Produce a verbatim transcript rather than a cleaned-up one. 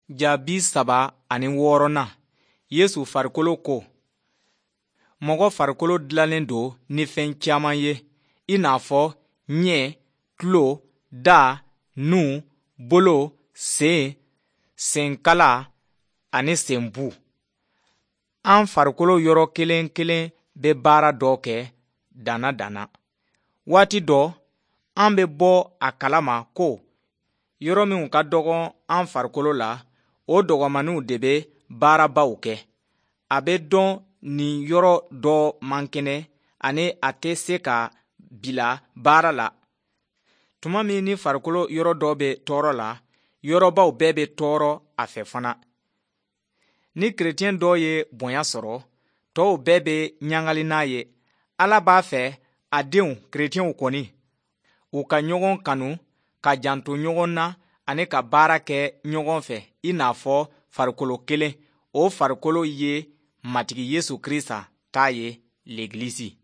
Jaabi saba ani wɔɔrɔnan Yesu farikolo ko. Mɔgɔ farikolo dilannen don ni fɛn caman ye, i n'a fɔ ɲɛ, tulo, da, nu, bolo, sen, senkala ani senbu. An farikolo yɔrɔ kelen kelen bɛ baara dɔ kɛ danna danna. Waati dɔ, an bɛ bɔ a kalama ko yɔrɔ minnu ka dɔgɔ an farikolo la, o dɔgɔmaninw de bɛ baarabaw kɛ. A bɛ dɔn nin yɔrɔ dɔ man kɛnɛ ani a tɛ se ka bila baara la. Tuma min ni farikolo yɔrɔ dɔ bɛ tɔɔrɔ la, yɔrɔbaw bɛɛ bɛ tɔɔrɔ a fɛ fana. Ni keretiyɛn dɔ ye bonya sɔrɔ, tɔw bɛɛ bɛ ɲagali n'a ye. Ala b'a fɛ a denw keretiyɛnw kɔni, u ka ɲɔgɔn kanu, ka janto ɲɔgɔn na ani ka baara kɛ ɲɔgɔn fɛ i n'a fɔ farikolo kelen. O farikolo ye matigi Yesu Kirista ta ye, l'Eglise.